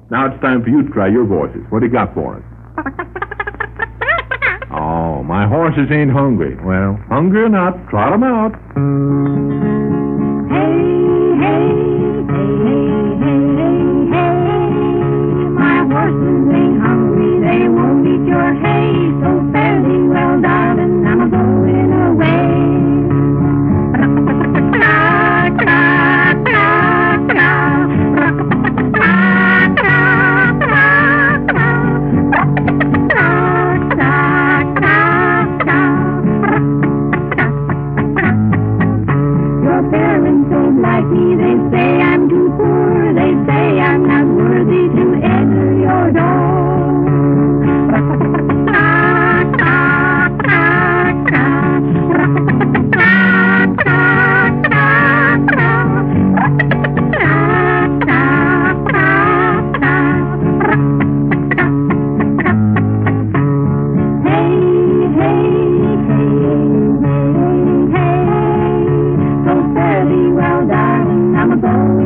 Now it's time for you to try your voices. What do you got for us? Oh, my horses ain't hungry. Well, hungry or not, trot 'em out. Hey, hey, hey, hey, hey, hey. My horses ain't hungry, they won't eat your hay. So fare thee well, darling, I'm a-going away. Your parents don't like me, they say I'm too poor. They say I'm not worthy to enter your door. Well, darling, I'm a-going